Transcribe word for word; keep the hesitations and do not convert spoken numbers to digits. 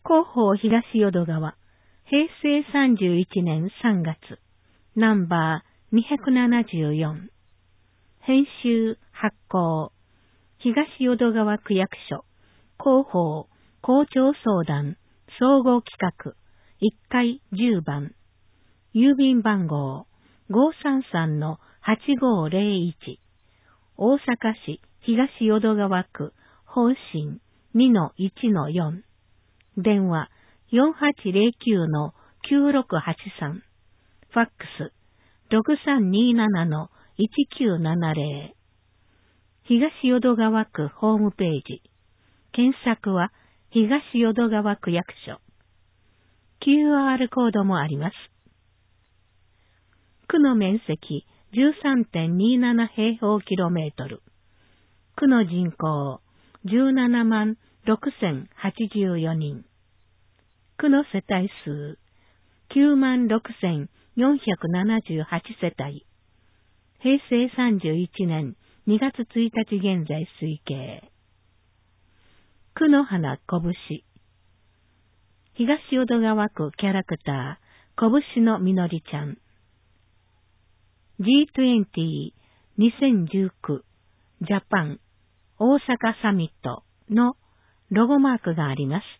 広報東淀川、平成さんじゅういちねんさんがつ、ナンバーにひゃくななじゅうよん。編集発行、東淀川区役所、広報、校長相談、総合企画、いっかいじゅうばん、郵便番号 ごーさんさんのはちごーぜろいち、大阪市東淀川区、方針 にのいちのよん、電話 よんはちぜろきゅうのきゅうろくはちさん、ファックス ろくさんにーななのいちきゅうななぜろ、東淀川区ホームページ、検索は東淀川区役所。キューアール コードもあります。区の面積 じゅうさんてんにーなな 平方キロメートル。区の人口じゅうななまんろくせんはちじゅうよにん。区の世帯数きゅうまんろくせんよんひゃくななじゅうはちせたい。平成さんじゅういちねんにがつついたち現在推計。区の花拳。東淀川区キャラクター、拳のみのりちゃん。ジートゥエンティーにせんじゅうきゅう ジャパン大阪サミットのロゴマークがあります。